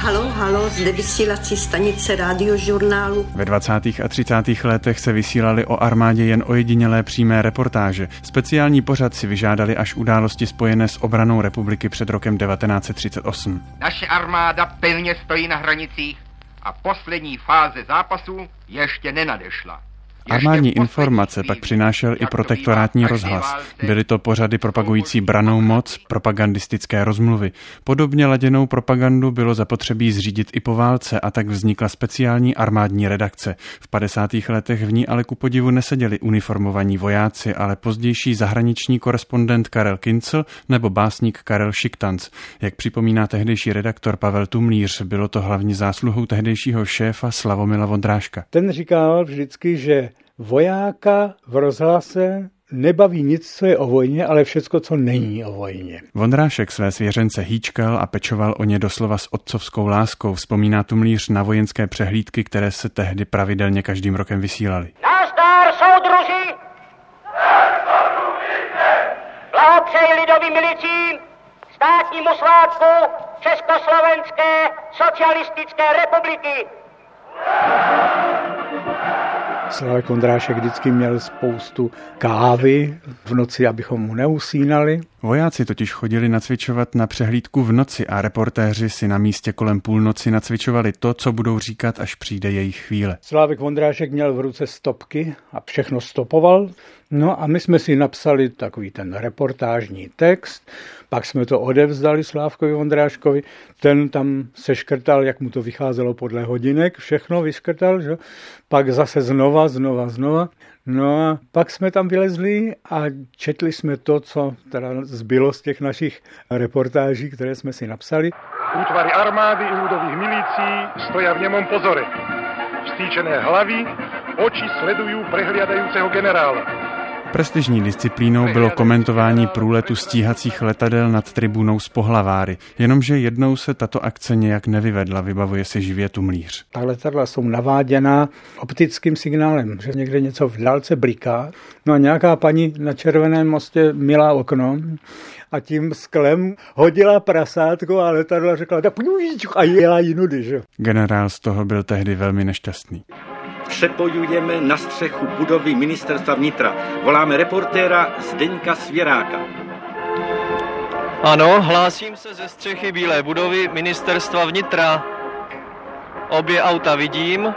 Halo, zde vysílací stanice Radiožurnálu. Ve 20. a 30. letech se vysílaly o armádě jen ojedinělé přímé reportáže. Speciální pořad si vyžádali až události spojené s obranou republiky před rokem 1938. Naše armáda pevně stojí na hranicích a poslední fáze zápasu ještě nenadešla. Armádní informace pak přinášel i protektorátní rozhlas. Byly to pořady propagující brannou moc, propagandistické rozmluvy. Podobně laděnou propagandu bylo zapotřebí zřídit i po válce a tak vznikla speciální armádní redakce. V 50. letech v ní ale ku podivu neseděli uniformovaní vojáci, ale pozdější zahraniční korespondent Karel Kincl nebo básník Karel Šiktanc. Jak připomíná tehdejší redaktor Pavel Tumlíř, bylo to hlavně zásluhou tehdejšího šéfa Slavomila Vondráška. Ten říkal vždycky, že vojáka v rozhlase nebaví nic, co je o vojně, ale všecko, co není o vojně. Vondrášek své svěřence hýčkal a pečoval o ně doslova s otcovskou láskou, vzpomíná Tumlíř na vojenské přehlídky, které se tehdy pravidelně každým rokem vysílaly. Nazdar, soudruzi! Blahopřeji lidovým milicím, státnímu svátku Československé socialistické republiky. Slávek Vondrášek vždycky měl spoustu kávy v noci, abychom mu neusínali. Vojáci totiž chodili nacvičovat na přehlídku v noci a reportéři si na místě kolem půlnoci nacvičovali to, co budou říkat, až přijde jejich chvíle. Slávek Vondrášek měl v ruce stopky a všechno stopoval. No a my jsme si napsali takový ten reportážní text, pak jsme to odevzdali Slávkovi Vondráškovi, ten tam seškrtal, jak mu to vycházelo podle hodinek, všechno vyškrtal, že? Pak zase znova. No a pak jsme tam vylezli a četli jsme to, co teda zbylo z těch našich reportáží, které jsme si napsali. Útvary armády i ľudových milícií stoja v nemom pozore. Vstýčené hlavy, oči sledujú prehliadajúceho generála. Prestižní disciplínou bylo komentování průletu stíhacích letadel nad tribunou z Pohlaváry, jenomže jednou se tato akce nějak nevyvedla, vybavuje si živě Tumlíř. Ta letadla jsou naváděná optickým signálem, že někde něco v dálce bliká. No a nějaká paní na Červeném mostě myla okno a tím sklem hodila prasátko a letadla řekla a jela jinudy, že? Generál z toho byl tehdy velmi nešťastný. Přepojujeme na střechu budovy ministerstva vnitra. Voláme reportéra Zdeňka Svěráka. Ano, hlásím se ze střechy bílé budovy ministerstva vnitra. Obě auta vidím.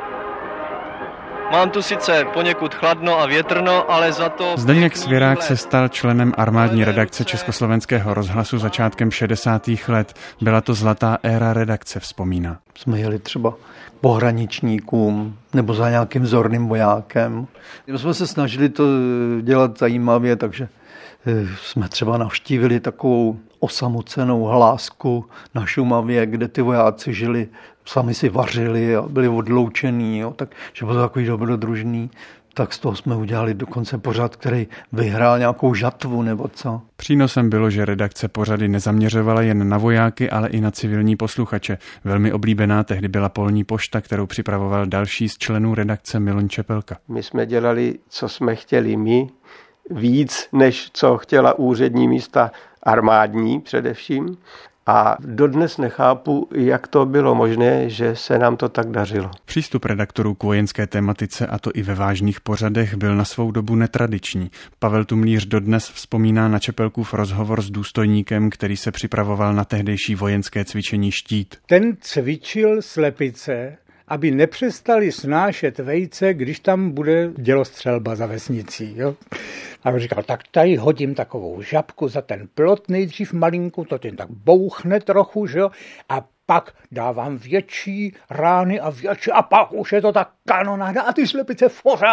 Mám tu sice poněkud chladno a větrno, ale za to... Zdeněk Svěrák se stal členem armádní redakce Československého rozhlasu začátkem 60. let. Byla to zlatá éra redakce, vzpomíná. Jsme jeli třeba pohraničníkům nebo za nějakým zorným vojákem. My jsme se snažili to dělat zajímavě, takže jsme třeba navštívili takovou osamocenou hlásku na Šumavě, kde ty vojáci žili, sami si vařili a byli odloučený, takže bylo takový dobrodružný. Tak z toho jsme udělali dokonce pořad, který vyhrál nějakou žatvu nebo co. Přínosem bylo, že redakce pořady nezaměřovala jen na vojáky, ale i na civilní posluchače. Velmi oblíbená tehdy byla polní pošta, kterou připravoval další z členů redakce Miloň Čepelka. My jsme dělali, co jsme chtěli my, víc, než co chtěla úřední místa armádní především. A dodnes nechápu, jak to bylo možné, že se nám to tak dařilo. Přístup redaktorů k vojenské tematice, a to i ve vážných pořadech, byl na svou dobu netradiční. Pavel Tumlíř dodnes vzpomíná na Čepelkův rozhovor s důstojníkem, který se připravoval na tehdejší vojenské cvičení Štít. Ten cvičil slepice, aby nepřestali snášet vejce, když tam bude dělostřelba za vesnicí. Jo? A on říkal, tak tady hodím takovou žabku za ten plot, nejdřív malinku, to ten tak bouchne trochu, že jo? A pak dávám větší rány a větší a pak už je to tak kanonáda a ty slepice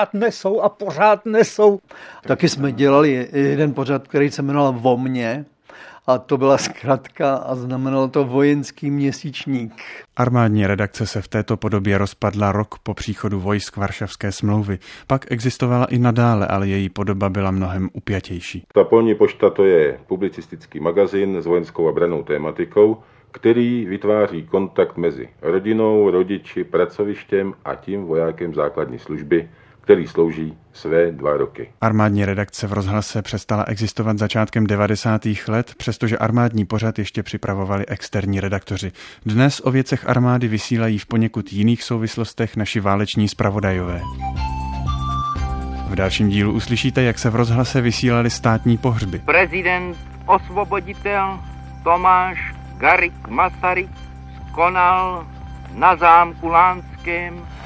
pořád nesou. Taky jsme dělali jeden pořad, který se jmenoval Vo mně. A to byla zkratka a znamenalo to vojenský měsíčník. Armádní redakce se v této podobě rozpadla rok po příchodu vojsk Varšavské smlouvy. Pak existovala i nadále, ale její podoba byla mnohem upjatější. Ta polní pošta to je publicistický magazín s vojenskou a brannou tématikou, který vytváří kontakt mezi rodinou, rodiči, pracovištěm a tím vojákem základní služby, který slouží své 2 roky. Armádní redakce v rozhlase přestala existovat začátkem 90. let, přestože armádní pořad ještě připravovali externí redaktoři. Dnes o věcech armády vysílají v poněkud jiných souvislostech naši váleční zpravodajové. V dalším dílu uslyšíte, jak se v rozhlase vysílaly státní pohřby. Prezident osvoboditel Tomáš Garrigue Masaryk skonal na zámku Lánském